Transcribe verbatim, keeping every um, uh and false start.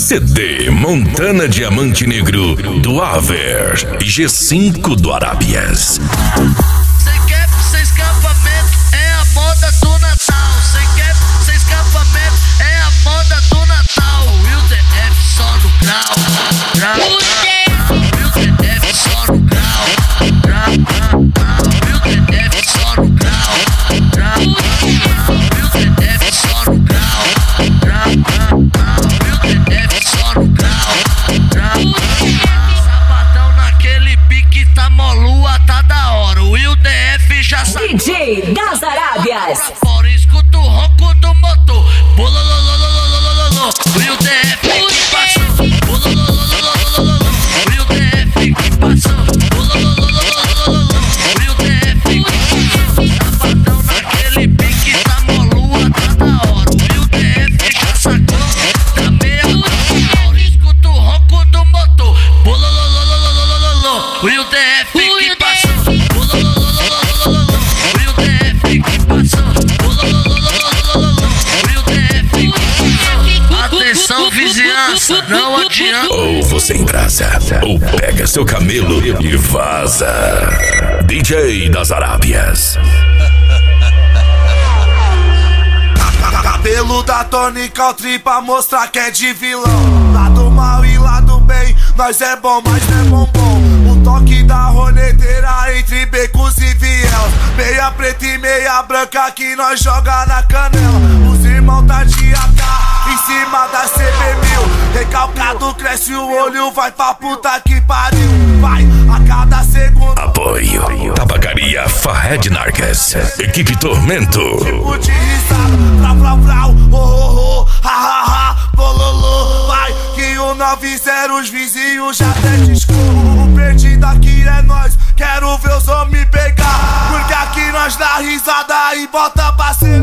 C D Montana Diamante Negro do Aver e G cinco do Arábias. Cê quer sem escapamento, é a moda do Natal. Cê quer sem escapamento, é a moda do Natal. Will D F só no grau, grau, grau. Will D F só no grau, grau, grau. Will D F só no grau, grau, grau. Will D F só no grau, grau, grau. Will D F só no grau, grau, grau. Sabadão naquele pique tá molua, tá da hora. O Will D F já sabe. D J das Arábias. Fora escuta o ronco do motor. Bololololololololololol. Will D F que passou. Bololololololololol. Will D F que passou. Bolololololololol. Will D F que passou. Sabadão naquele pique tá molua, tá da hora. O Will D F já sacou da meia hora. Fora escuta o ronco do motor. Bololololololololol. Will D F que passou. Bolololololololol. Will D F que passou. Bololololololol. Will D F que passou. Atenção vizinhança, não adianta. Ou você embrasa, ou pega seu camelo e vaza. D J das Arábias. Cabelo da Tony Country pra mostrar que é de vilão. Lado mal e lado bem, nós é bom, mas não é bombom. O toque da roneteira entre becos e vielas. Meia preta e meia branca que nós joga na canela. Os irmãos tá de A K em cima da C B mil. Recalcado cresce o olho, vai pra puta que pariu. Vai a cada segundo. Apoio Tabacaria Fahed Nargas. Equipe Tormento. Tipo de risada, vrau, vrau, vrau, oh, oh, oh, ha, ha, ha, bololô. Vai que o nove zero os vizinhos já até desculpa. O perdido aqui é nós, quero ver os homens pegar. Porque aqui nós dá risada e bota pra ser.